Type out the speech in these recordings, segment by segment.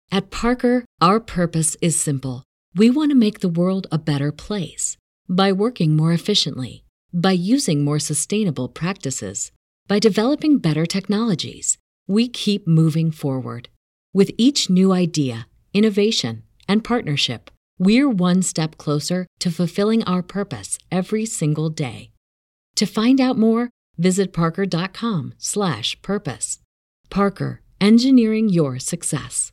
At Parker, our purpose is simple. We want to make the world a better place by working more efficiently, by using more sustainable practices, by developing better technologies. We keep moving forward. With each new idea, innovation, and partnership, we're one step closer to fulfilling our purpose every single day. To find out more, visit parker.com/purpose. Parker, engineering your success.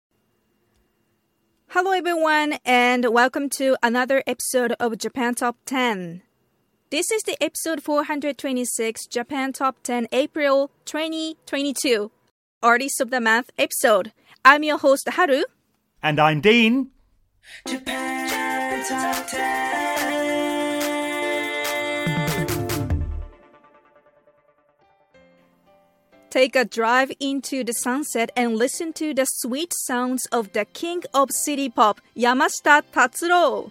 Hello everyone, and welcome to another episode of Japan Top 10. This is the episode 426, Japan Top 10 April 2022, Artist of the Month episode. I'm your host, Haru. And I'm Dean. Japan Top 10. Take a drive into the sunset and listen to the sweet sounds of the king of city pop, Yamashita Tatsuro,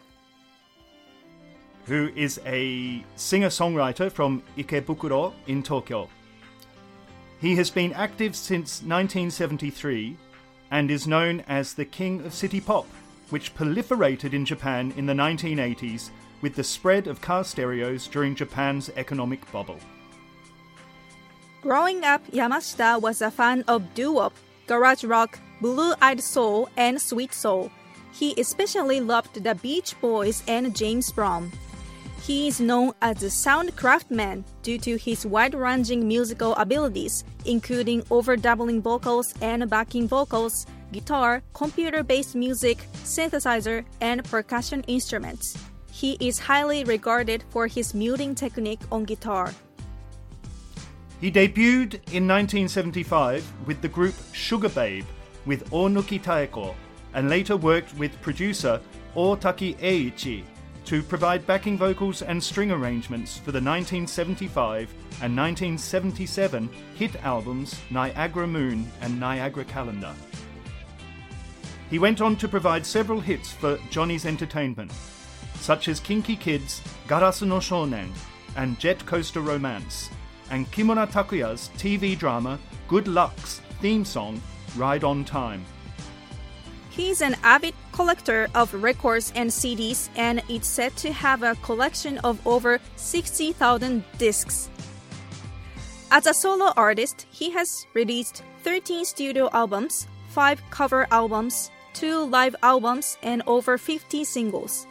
who is a singer-songwriter from Ikebukuro in Tokyo. He has been active since 1973 and is known as the king of city pop, which proliferated in Japan in the 1980s with the spread of car stereos during Japan's economic bubble. Growing up, Yamashita was a fan of doo-wop, garage rock, blue-eyed soul, and sweet soul. He especially loved the Beach Boys and James Brown. He is known as a sound craftsman due to his wide-ranging musical abilities, including overdoubling vocals and backing vocals, guitar, computer-based music, synthesizer, and percussion instruments. He is highly regarded for his muting technique on guitar. He debuted in 1975 with the group Sugar Babe with Onuki Taeko, and later worked with producer Otaki Eiichi to provide backing vocals and string arrangements for the 1975 and 1977 hit albums Niagara Moon and Niagara Calendar. He went on to provide several hits for Johnny's Entertainment, such as Kinky Kids' Garasu no Shounen and Jet Coaster Romance, and Kimura Takuya's TV drama Good Luck's theme song, Ride on Time. He's an avid collector of records and CDs, and is said to have a collection of over 60,000 discs. As a solo artist, he has released 13 studio albums, 5 cover albums, 2 live albums, and over 50 singles.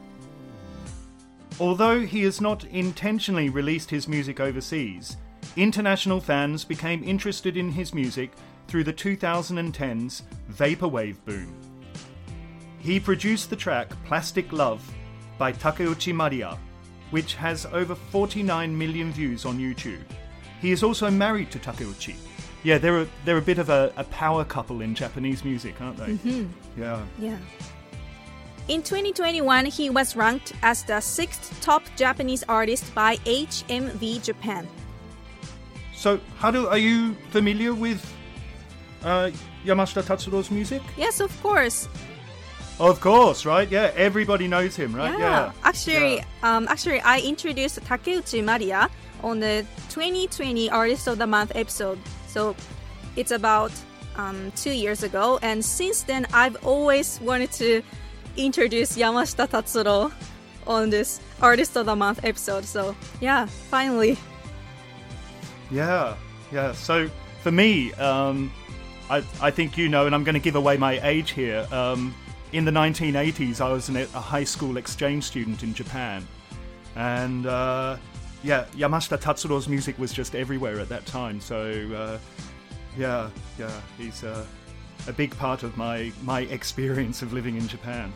Although he has not intentionally released his music overseas, international fans became interested in his music through the 2010s Vaporwave boom. He produced the track Plastic Love by Takeuchi Maria, which has over 49 million views on YouTube. He is also married to Takeuchi. Yeah, they're a bit of a power couple in Japanese music, aren't they? Mm-hmm. Yeah. In 2021, he was ranked as the 6th top Japanese artist by HMV Japan. So, Haru, are you familiar with Yamashita Tatsuro's music? Yes, of course. Of course, right? Yeah, everybody knows him, right? Yeah. Actually, I introduced Takeuchi Maria on the 2020 Artist of the Month episode. So, it's about 2 years ago, and since then, I've always wanted to introduce Yamashita Tatsuro on this Artist of the Month episode. So, yeah, finally. Yeah. So, for me, I think you know, and I'm going to give away my age here. In the 1980s, I was a high school exchange student in Japan. And, Yamashita Tatsuro's music was just everywhere at that time. So, he's a big part of my experience of living in Japan.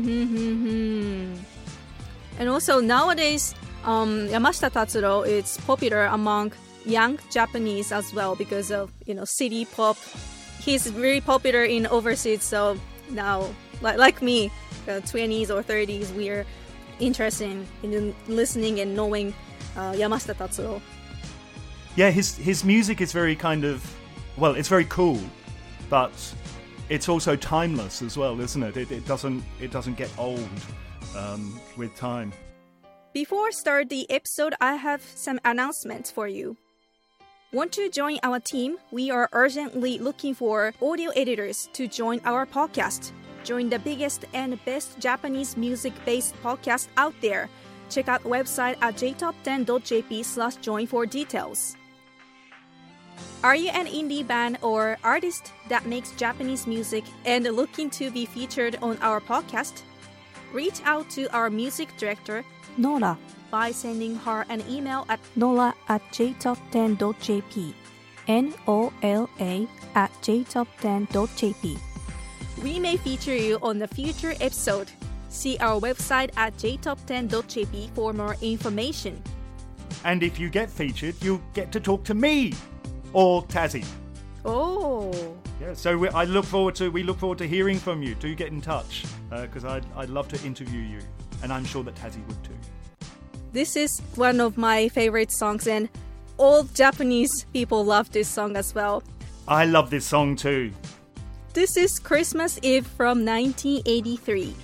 And also, nowadays, Yamashita Tatsuro is popular among young Japanese as well because of, city pop. He's very popular in overseas, so now, like me, 20s or 30s, we're interested in listening and knowing Yamashita Tatsuro. Yeah, his music is very it's very cool, but it's also timeless as well, isn't it? It doesn't get old with time. Before start the episode, I have some announcements for you. Want to join our team? We are urgently looking for audio editors to join our podcast. Join the biggest and best Japanese music-based podcast out there. Check out the website at jtop10.jp/join for details. Are you an indie band or artist that makes Japanese music and looking to be featured on our podcast? Reach out to our music director, Nora, by sending her an email at nora@jtop10.jp, NOLA@jtop10.jp. We may feature you on a future episode. See our website at jtop10.jp for more information. And if you get featured, you'll get to talk to me or Tazzy. Oh. Yeah, so we look forward to hearing from you. Do get in touch because I'd love to interview you, and I'm sure that Tazzy would too. This is one of my favorite songs, and all Japanese people love this song as well. I love this song too. This is Christmas Eve from 1983.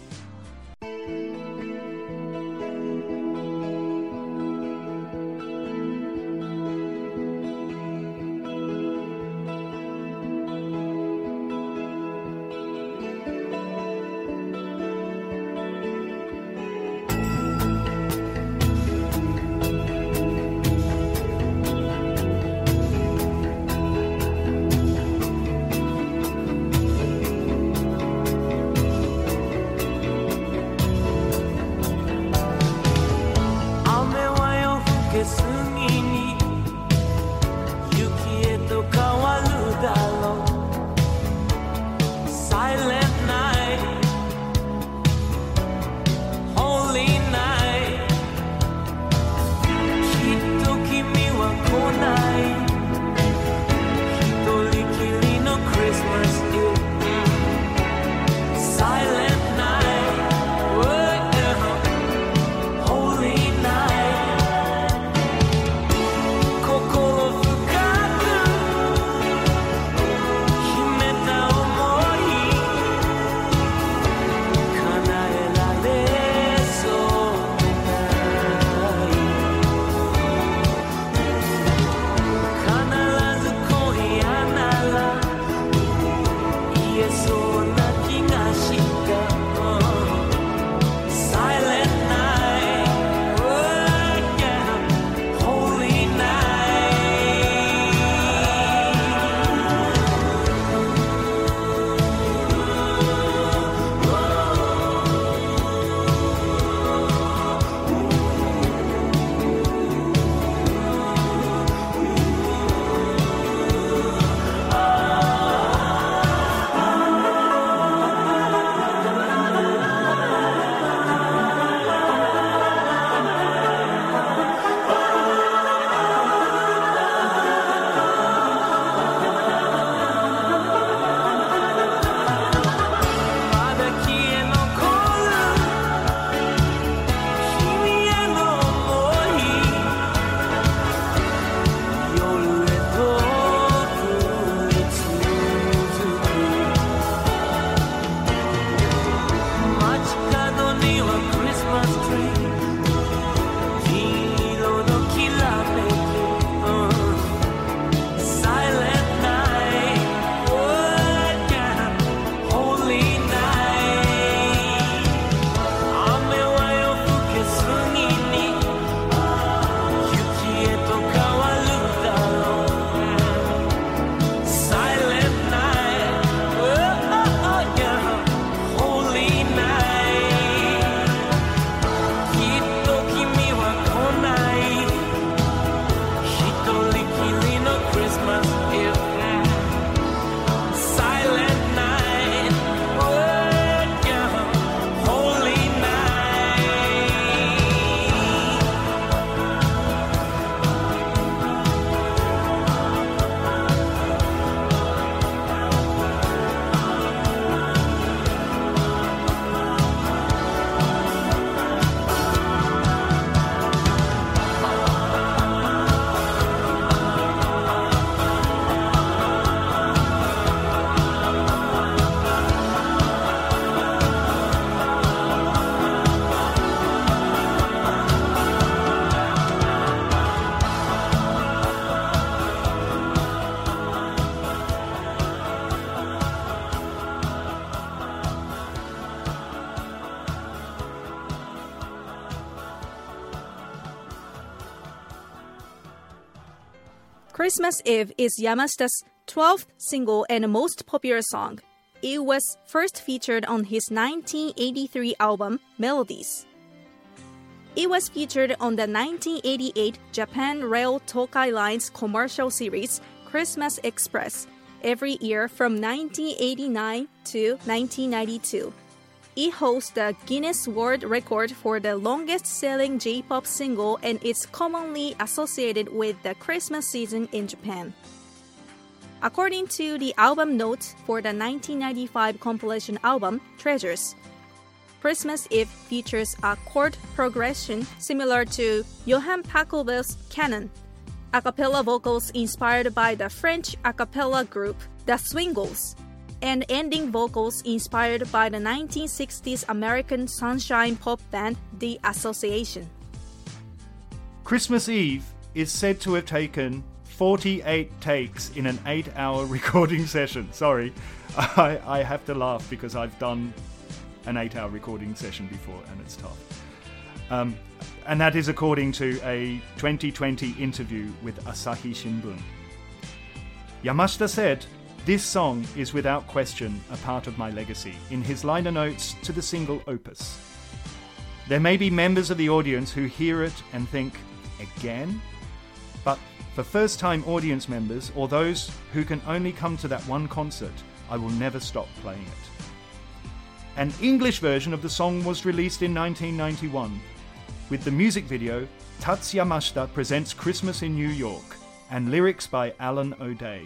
Christmas Eve is Yamashita's 12th single and most popular song. It was first featured on his 1983 album, Melodies. It was featured on the 1988 Japan Rail Tokai Line's commercial series, Christmas Express, every year from 1989 to 1992. It holds the Guinness World Record for the longest-selling J-pop single and is commonly associated with the Christmas season in Japan. According to the album notes for the 1995 compilation album, Treasures, Christmas Eve features a chord progression similar to Johann Pachelbel's Canon, a cappella vocals inspired by the French a cappella group The Swingles, and ending vocals inspired by the 1960s American sunshine pop band The Association. Christmas Eve is said to have taken 48 takes in an 8-hour recording session. Sorry, I have to laugh because I've done an 8-hour recording session before and it's tough. And that is according to a 2020 interview with Asahi Shimbun. Yamashita said, "This song is without question a part of my legacy," in his liner notes to the single Opus. There may be members of the audience who hear it and think, again? But for first-time audience members or those who can only come to that one concert, I will never stop playing it. An English version of the song was released in 1991. With the music video, Tatsu Yamashita Presents Christmas in New York, and lyrics by Alan O'Day.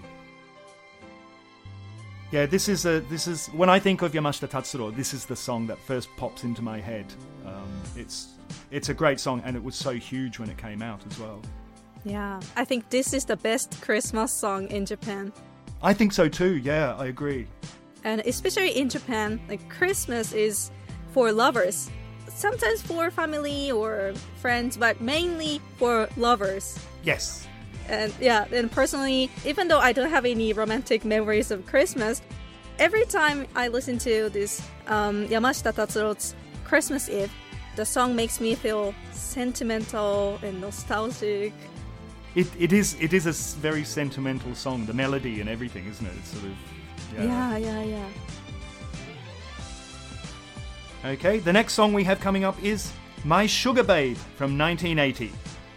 Yeah, this is when I think of Yamashita Tatsuro, this is the song that first pops into my head. It's a great song, and it was so huge when it came out as well. Yeah, I think this is the best Christmas song in Japan. I think so too, yeah, I agree. And especially in Japan, like Christmas is for lovers. Sometimes for family or friends, but mainly for lovers. Yes. And yeah, and personally, even though I don't have any romantic memories of Christmas, every time I listen to this Yamashita Tatsuro's Christmas Eve, the song makes me feel sentimental and nostalgic. It is a very sentimental song, the melody and everything, isn't it? It's sort of Yeah. Okay, the next song we have coming up is My Sugar Babe from 1980.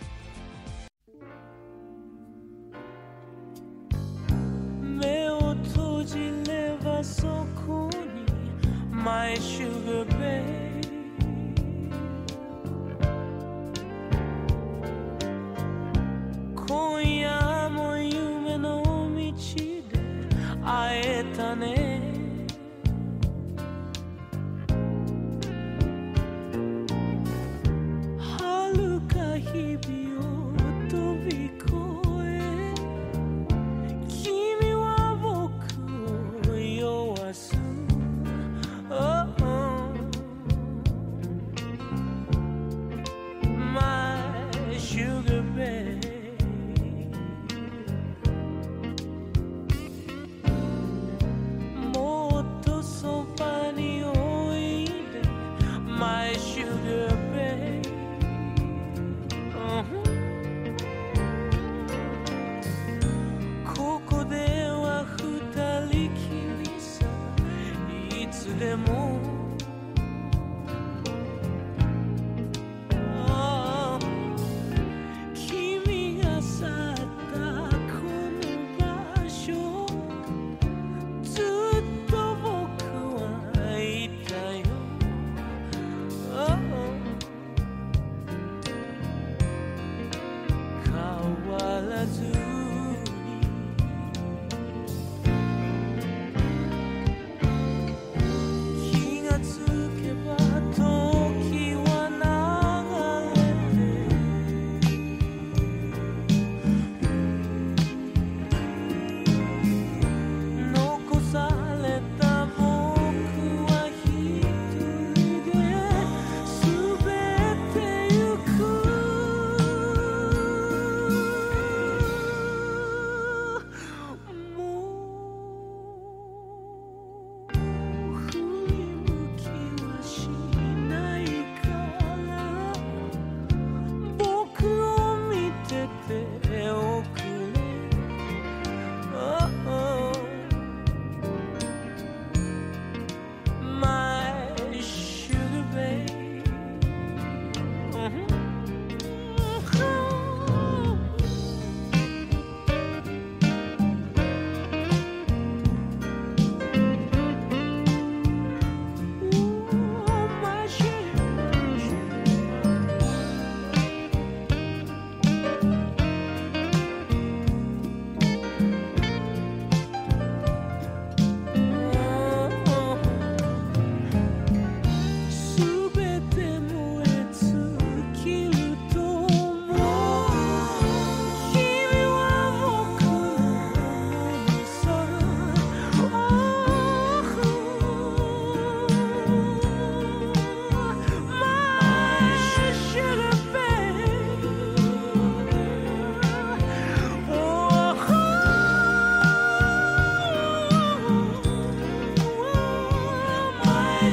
My sugar babe,今夜も夢の道で会えたね。遥か日々を飛び越え、君は僕を酔わす。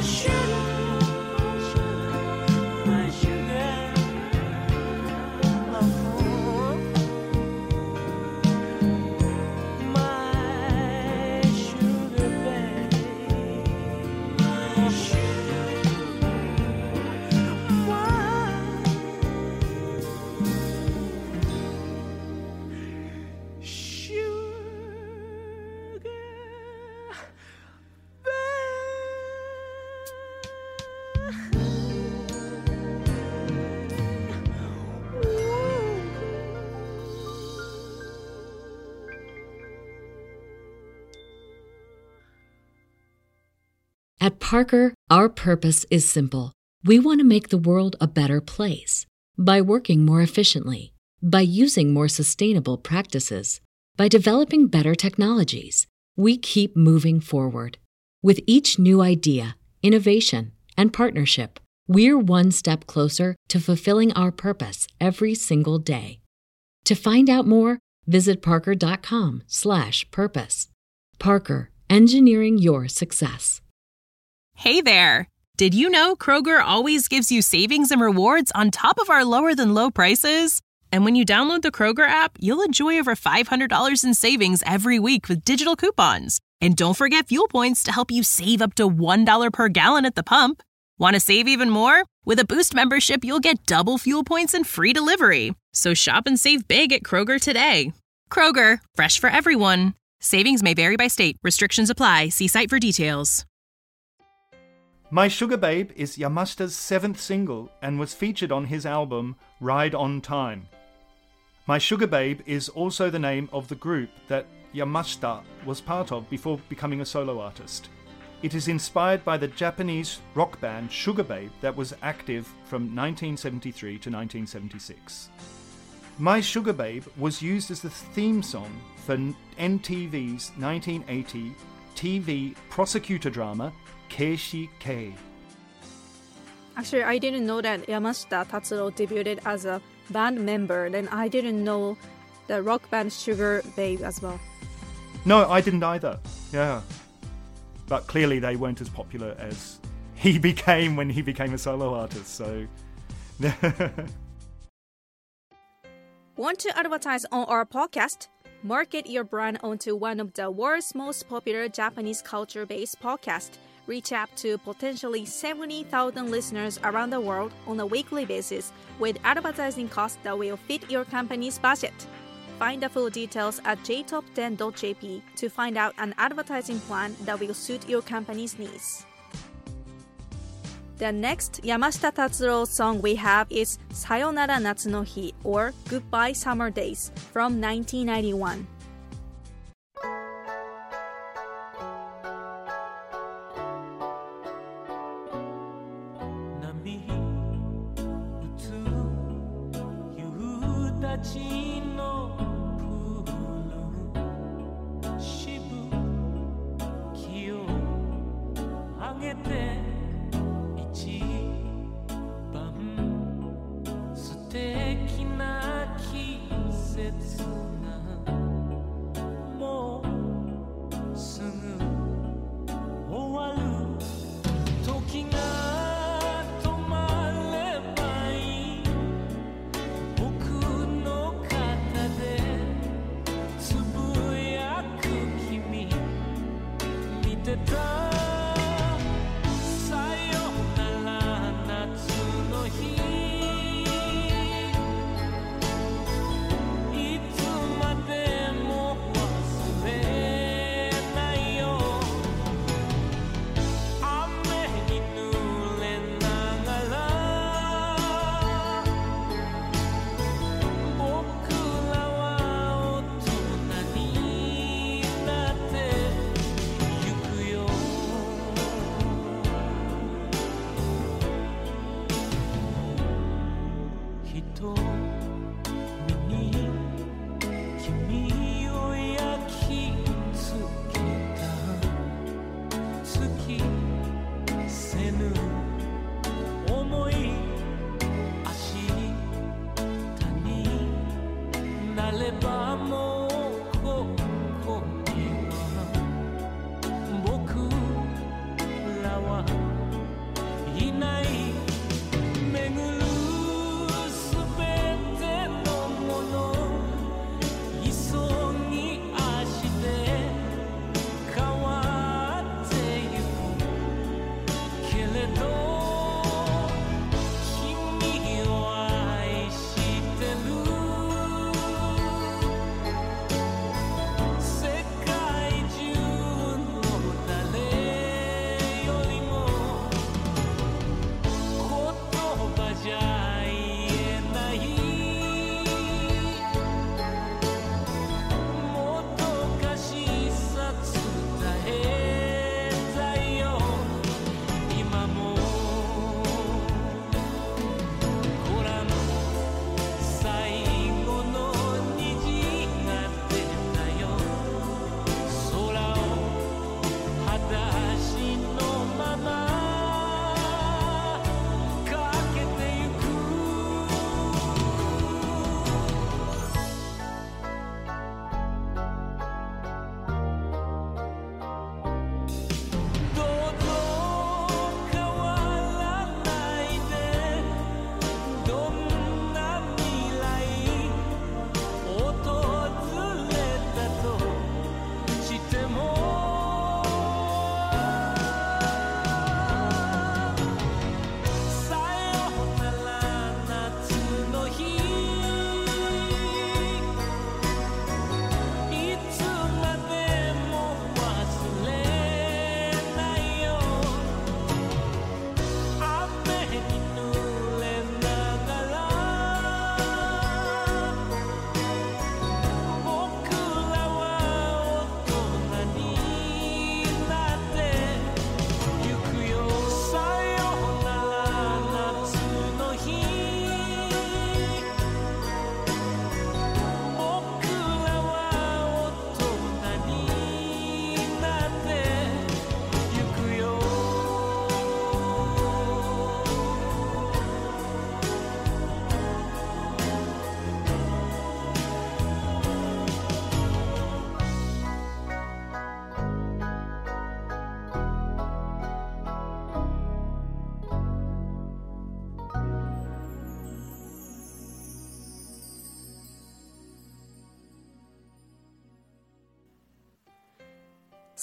At Parker, our purpose is simple. We want to make the world a better place by working more efficiently, by using more sustainable practices, by developing better technologies. We keep moving forward. With each new idea, innovation, and partnership, we're one step closer to fulfilling our purpose every single day. To find out more, visit parker.com/purpose. Parker, engineering your success. Hey there! Did you know Kroger always gives you savings and rewards on top of our lower-than-low prices? And when you download the Kroger app, you'll enjoy over $500 in savings every week with digital coupons. And don't forget fuel points to help you save up to $1 per gallon at the pump. Want to save even more? With a Boost membership, you'll get double fuel points and free delivery. So shop and save big at Kroger today. Kroger, fresh for everyone. Savings may vary by state. Restrictions apply. See site for details. My Sugar Babe is Yamashita's 7th single and was featured on his album Ride on Time. My Sugar Babe is also the name of the group that Yamashita was part of before becoming a solo artist. It is inspired by the Japanese rock band Sugar Babe that was active from 1973 to 1976. My Sugar Babe was used as the theme song for NTV's 1980 TV prosecutor drama Keishi Kei. Actually, I didn't know that Yamashita Tatsuro debuted as a band member. Then I didn't know the rock band Sugar Babe as well. No, I didn't either. Yeah. But clearly they weren't as popular as he became when he became a solo artist, so... Want to advertise on our podcast? Market your brand onto one of the world's most popular Japanese culture-based podcasts. Reach out to potentially 70,000 listeners around the world on a weekly basis with advertising costs that will fit your company's budget. Find the full details at jtop10.jp to find out an advertising plan that will suit your company's needs. The next Yamashita Tatsuro song we have is Sayonara Natsu no Hi, or Goodbye Summer Days, from 1991.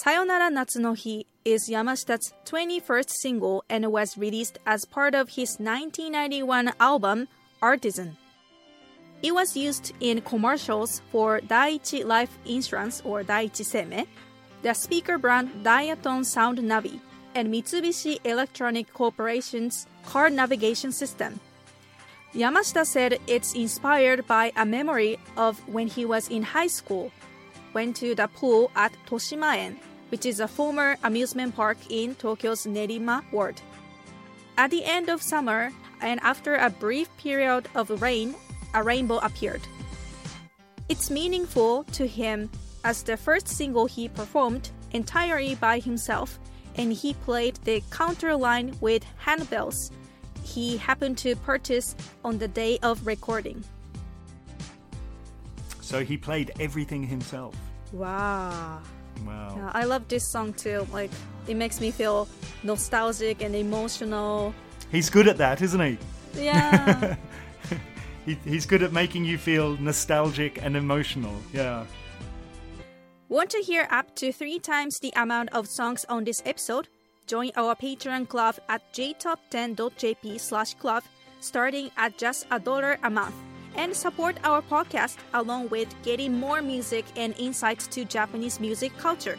Sayonara Natsu no Hi is Yamashita's 21st single and was released as part of his 1991 album, Artisan. It was used in commercials for Daiichi Life Insurance or Daiichi Seimei, the speaker brand Diaton Sound Navi, and Mitsubishi Electronic Corporation's car navigation system. Yamashita said it's inspired by a memory of when he was in high school, went to the pool at Toshimaen, which is a former amusement park in Tokyo's Nerima ward. At the end of summer, and after a brief period of rain, a rainbow appeared. It's meaningful to him as the first single he performed entirely by himself, and he played the counter line with handbells he happened to purchase on the day of recording. So he played everything himself. Wow. Wow. I love this song too. Like, it makes me feel nostalgic and emotional. He's good at that, isn't he? Yeah. He's good at making you feel nostalgic and emotional. Yeah. Want to hear up to 3 times the amount of songs on this episode? Join our Patreon club at jtop10.jp/club, starting at just $1 a month, and support our podcast along with getting more music and insights to Japanese music culture.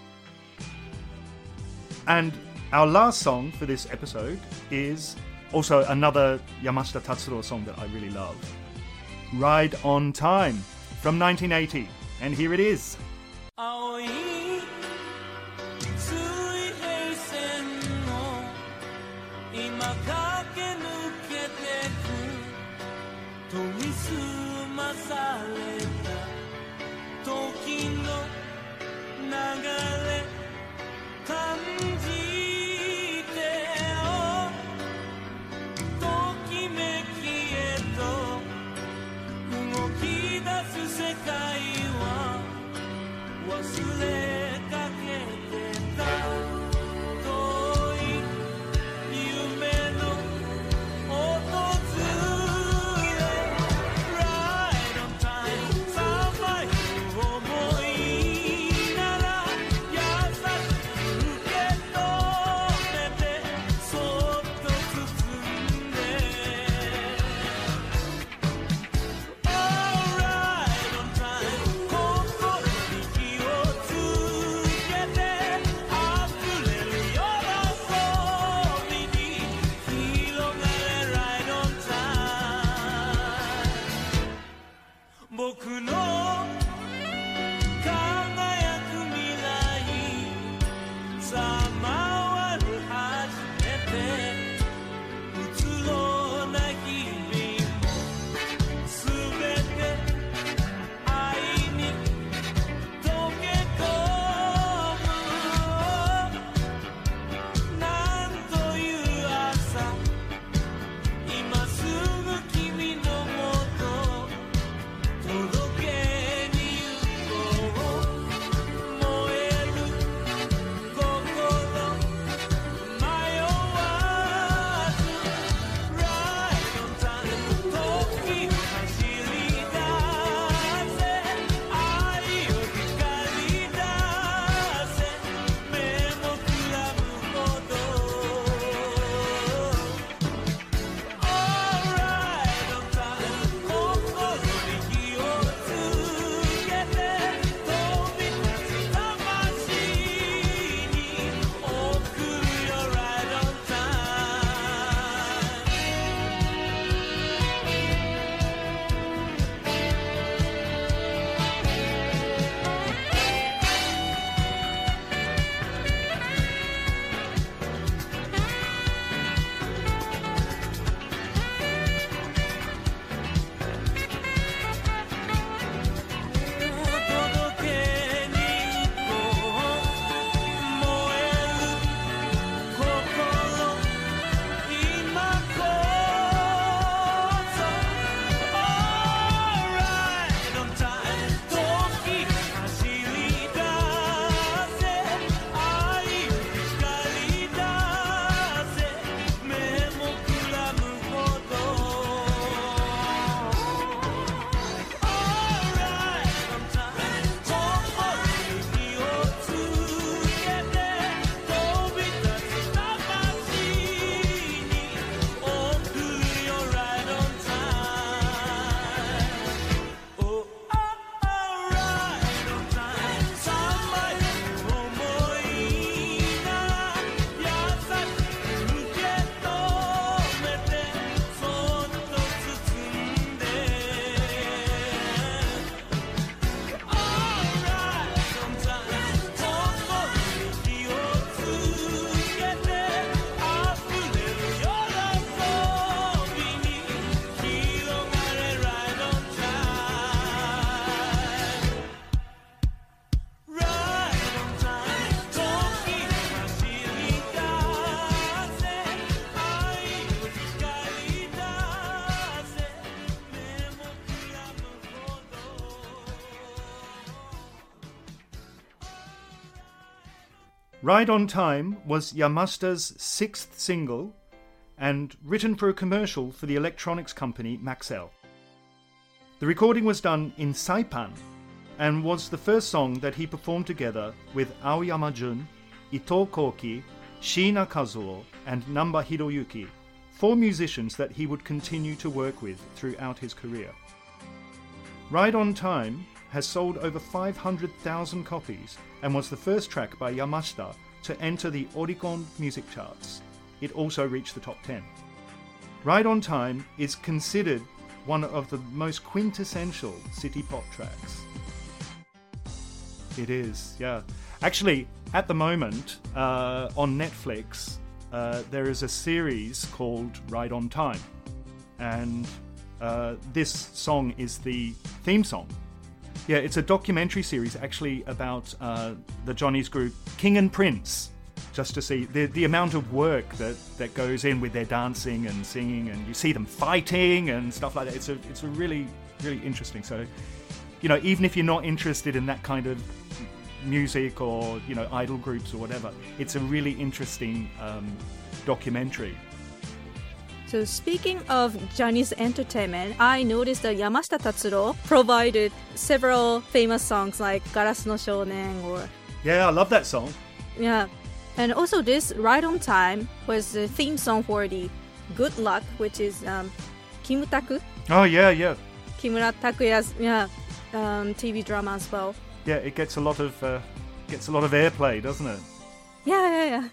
And our last song for this episode is also another Yamashita Tatsuro song that I really love. Ride on Time from 1980. And here it is. 青い水平線を今駆け抜けてく研ぎ澄まされた時の流れ感じてよときめきへと動き出す世界は Ride on Time was Yamashita's 6th single and written for a commercial for the electronics company Maxell. The recording was done in Saipan and was the first song that he performed together with Aoyama Jun, Ito Koki, Shiina Kazuo, and Namba Hiroyuki, 4 musicians that he would continue to work with throughout his career. Ride on Time has sold over 500,000 copies and was the first track by Yamashita to enter the Oricon music charts. It also reached the top 10. Ride on Time is considered one of the most quintessential city pop tracks. It is, yeah. Actually, at the moment, on Netflix, there is a series called Ride on Time. And this song is the theme song. Yeah, it's a documentary series actually about the Johnny's group King and Prince, just to see the amount of work that goes in with their dancing and singing, and you see them fighting and stuff like that. It's a really, really interesting. So, you know, even if you're not interested in that kind of music or, you know, idol groups or whatever, it's a really interesting documentary. So speaking of Johnny's entertainment, I noticed that Yamashita Tatsuro provided several famous songs like Garasu no Shounen or... Yeah, I love that song. Yeah. And also this Ride on Time was the theme song for the Good Luck, which is Kimutaku. Oh, yeah. Kimura Takuya's TV drama as well. Yeah, it gets a lot of airplay, doesn't it? Yeah.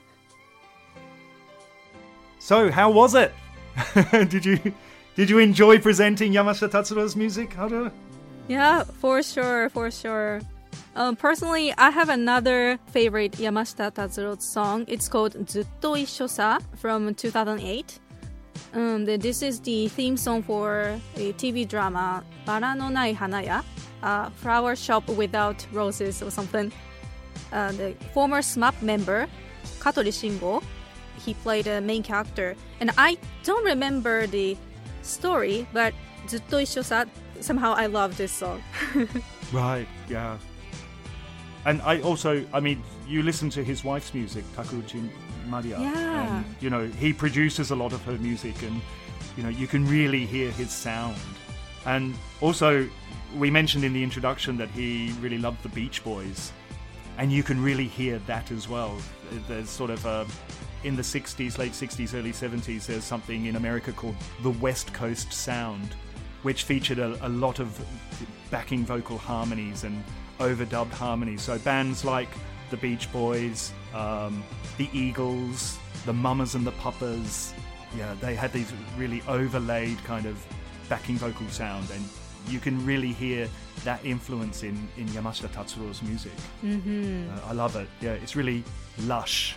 So, how was it? Did you enjoy presenting Yamashita Tatsuro's music, Haru? Yeah, for sure. Personally, I have another favorite Yamashita Tatsuro song. It's called Zutto Issho-sa from 2008. This is the theme song for a TV drama Bara no Nai Hanaya, Flower Shop Without Roses or something. The former SMAP member, Katori Shingo, he played a main character. And I don't remember the story, but Zutto Issho-sa, somehow I love this song. Right, yeah. And you listen to his wife's music, Takuchi Maria. Yeah. And, you know, he produces a lot of her music and, you know, you can really hear his sound. And also, we mentioned in the introduction that he really loved the Beach Boys. And you can really hear that as well. There's sort of in the 60s, late 60s, early 70s, there's something in America called the West Coast Sound, which featured a lot of backing vocal harmonies and overdubbed harmonies. So bands like the Beach Boys, the Eagles, the Mamas and the Papas, yeah, they had these really overlaid kind of backing vocal sound, and you can really hear that influence in Yamashita Tatsuro's music. Mm-hmm. I love it. Yeah, it's really lush.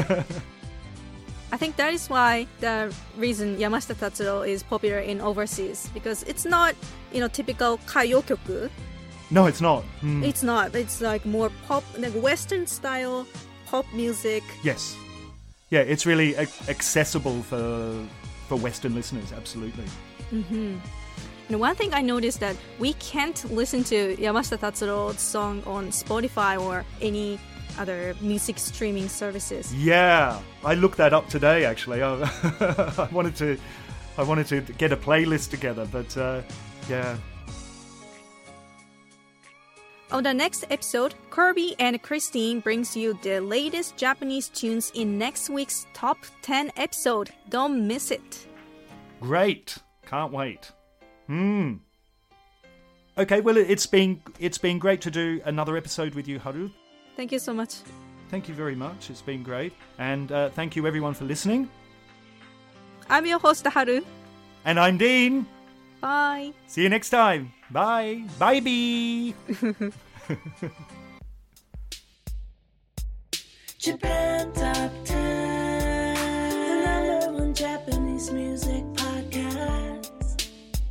I think that is why the reason Yamashita Tatsuro is popular in overseas, because it's not, typical kaiyokyoku. No, it's not. It's not. It's like more pop, like Western style pop music. Yes. Yeah, it's really accessible for Western listeners, absolutely. Mm-hmm. And one thing I noticed that we can't listen to Yamashita Tatsuro's song on Spotify or any other music streaming services. Yeah, I looked that up today actually. I wanted to get a playlist together, but yeah. On the next episode, Kirby and Christine brings you the latest Japanese tunes in next week's Top 10 episode. Don't miss it. Great. Can't wait. Okay, well, it's been great to do another episode with you, Haru. Thank you so much. Thank you very much. It's been great. And thank you everyone for listening. I'm your host, Haru. And I'm Dean. Bye. See you next time. Bye. Bye-bye. Japan Top 10, the #1 Japanese music podcast.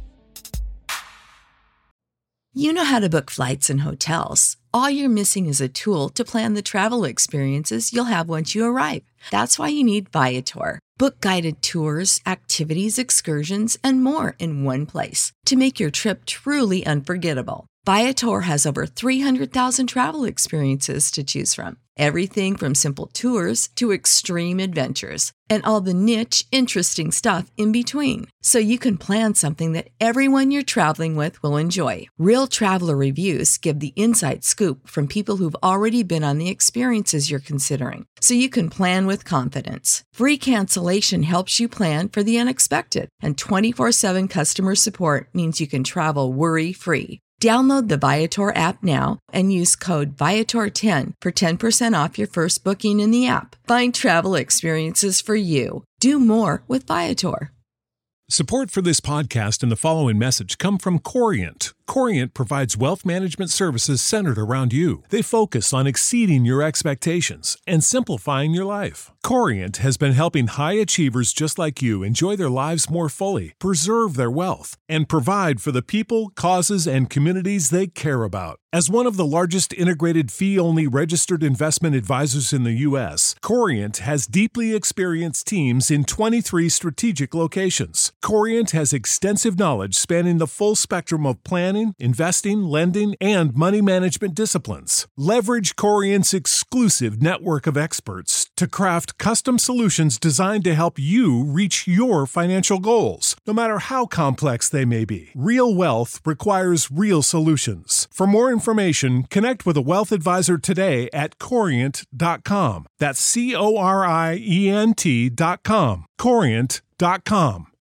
You know how to book flights and hotels. All you're missing is a tool to plan the travel experiences you'll have once you arrive. That's why you need Viator. Book guided tours, activities, excursions, and more in one place to make your trip truly unforgettable. Viator has over 300,000 travel experiences to choose from. Everything from simple tours to extreme adventures and all the niche, interesting stuff in between. So you can plan something that everyone you're traveling with will enjoy. Real traveler reviews give the inside scoop from people who've already been on the experiences you're considering. So you can plan with confidence. Free cancellation helps you plan for the unexpected. And 24/7 customer support means you can travel worry-free. Download the Viator app now and use code Viator10 for 10% off your first booking in the app. Find travel experiences for you. Do more with Viator. Support for this podcast and the following message come from Corient. Corient provides wealth management services centered around you. They focus on exceeding your expectations and simplifying your life. Corient has been helping high achievers just like you enjoy their lives more fully, preserve their wealth, and provide for the people, causes, and communities they care about. As one of the largest integrated fee-only registered investment advisors in the U.S., Corient has deeply experienced teams in 23 strategic locations. Corient has extensive knowledge spanning the full spectrum of planning, investing, lending, and money management disciplines. Leverage Corient's exclusive network of experts to craft custom solutions designed to help you reach your financial goals, no matter how complex they may be. Real wealth requires real solutions. For more information, connect with a wealth advisor today at Corient.com. That's Corient.com. Corient.com.